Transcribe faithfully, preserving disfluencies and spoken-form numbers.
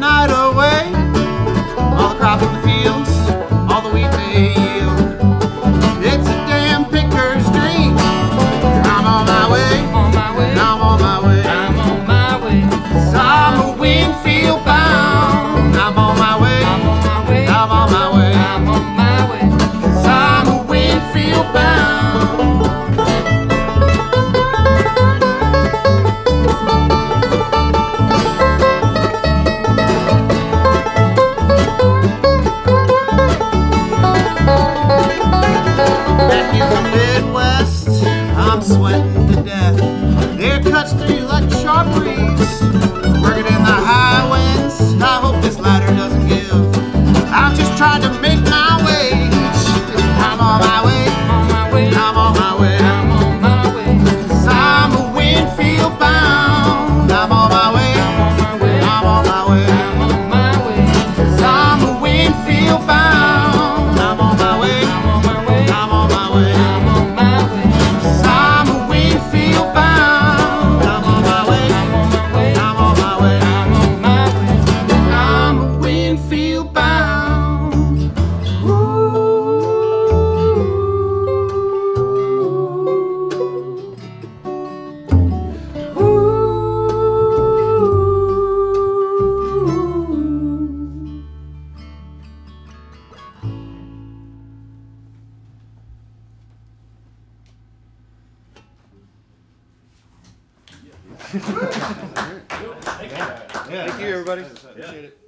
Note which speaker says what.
Speaker 1: night away. All the crops in the fields, all the wheat they yield. It's a damn picker's dream. I'm on my way,
Speaker 2: on my way,
Speaker 1: I'm on my way.
Speaker 2: I'm on my way.
Speaker 1: 'Cause I'm a Winfield bound. I'm on my way,
Speaker 2: I'm on my way,
Speaker 1: I'm on my way.
Speaker 2: I'm on my way.
Speaker 1: 'Cause I'm a Winfield bound. Back in the Midwest, I'm sweating to death. Air cuts through like a sharp breeze. Working in the high winds, I hope this ladder doesn't give. I'm just trying to make my wage. I'm on my way,
Speaker 2: On my way,
Speaker 1: I'm on my way.
Speaker 2: I'm on my way.
Speaker 1: 'Cause I'm a Winfield bound. I'm on my way,
Speaker 2: On my way,
Speaker 1: I'm on my way.
Speaker 2: I'm on my way.
Speaker 1: 'Cause I'm a Winfield bound. I'm on my way,
Speaker 2: I'm on my way,
Speaker 1: I'm on my way.
Speaker 2: I'm on my way.
Speaker 1: 'Cause I'm a Winfield bound. I'm on my way,
Speaker 2: I'm on my way,
Speaker 1: I'm on my way.
Speaker 2: I'm on my way.
Speaker 1: I'm a Winfield bound. Ooh.
Speaker 3: Thank you, everybody. Appreciate it.